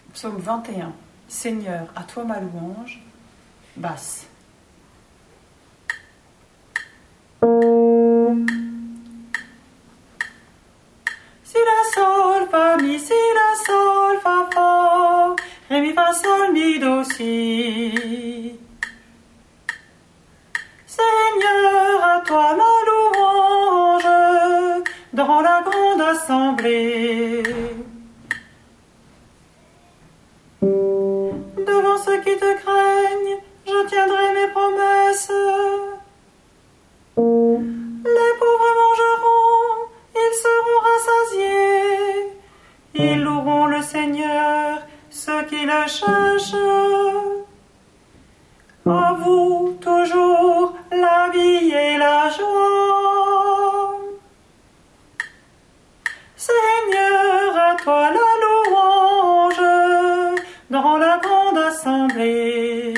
Psaume 21. Seigneur, à toi ma louange. Basse. Si la sol, fa, mi, si la sol, fa, fa, ré, mi, fa, sol, mi, do, si. Seigneur, à toi ma louange, dans la grande assemblée. Devant ceux qui te craignent, je tiendrai mes promesses. Les pauvres mangeront, ils seront rassasiés. Ils loueront le Seigneur, ceux qui le cherchent. À vous toujours la vie et la joie. Seigneur, à toi la louange, dans la grande assemblée.